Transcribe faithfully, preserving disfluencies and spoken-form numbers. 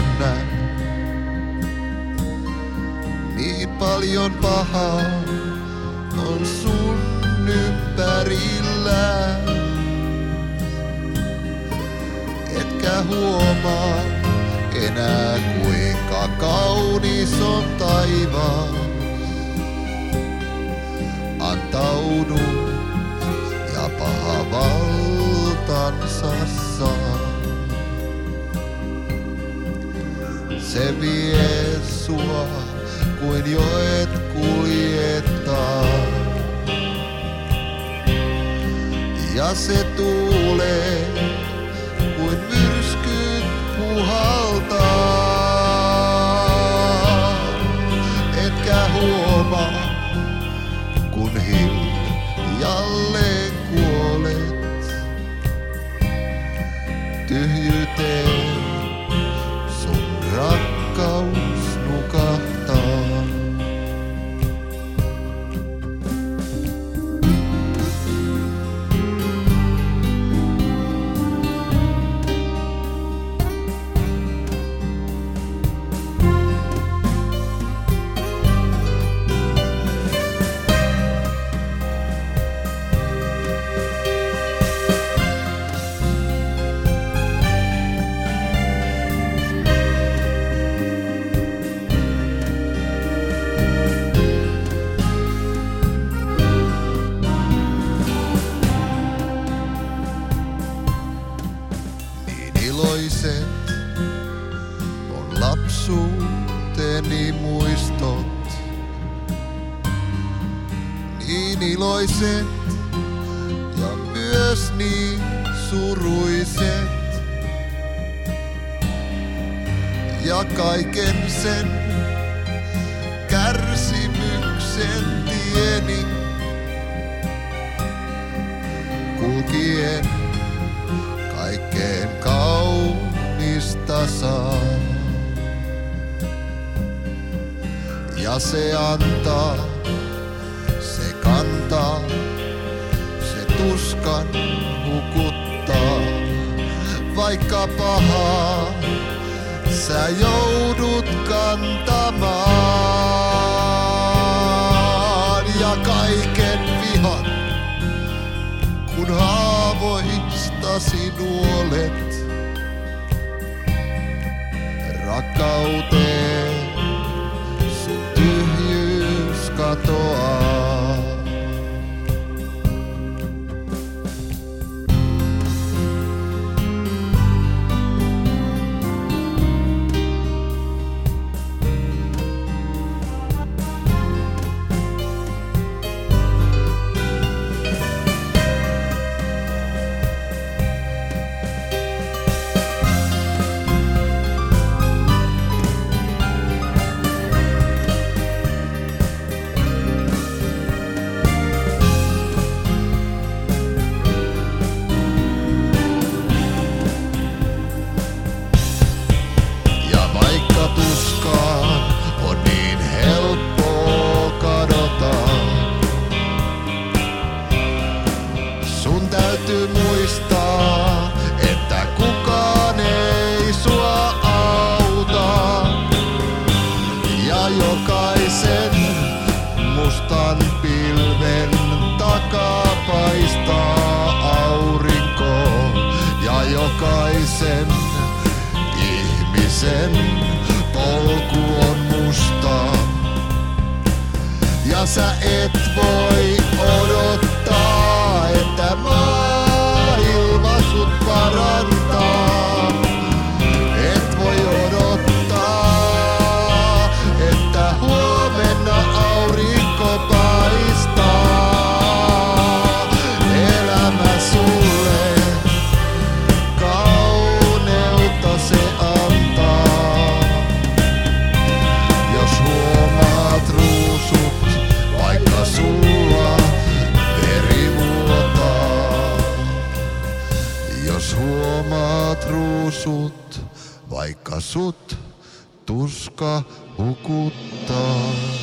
myönnä. Niin paljon pahaa on sun ympärillä, etkä huomaa enää kuinka kaunis on taivaan. Antaudu ja paha valtansa saa. Se vie sua kuin joet kuljettaa. Ja se tuulee kuin myrskyt puhaltaa. Etkä huomaa kun hiljalleen kuolet tyhjyyteen, sun rakkaus nukahtaa. Iloiset on lapsuuteni muistot, niin iloiset ja myös niin suruiset. Ja kaiken sen kärsimyksen tieni kulkien kaikkeen kaunista saa. Ja se antaa, se kantaa, se tuskan hukuttaa. Vaikka pahaa sä joudut kantamaan. Ja kaiken vihan kun haavoistasi nuolet rakkauteen, sun tyhjyys katoaa. Tuskaan on niin helppoa kadota. Sun täytyy muistaa, että kukaan ei sua auta. Ja jokaisen mustan pilven takaa paistaa aurinko. Ja jokaisen ihmisen polku on musta. Ja sä et voi odottaa, että maailma sut parantaa. Et voi odottaa, että huomenna aurinko paistaa. Elämä sulle kauneutta se antaa. Jos huomaat ruusut, vaikka sulla veri vuotaa. Jos huomaat ruusut, vaikka sut tuska hukuttaa.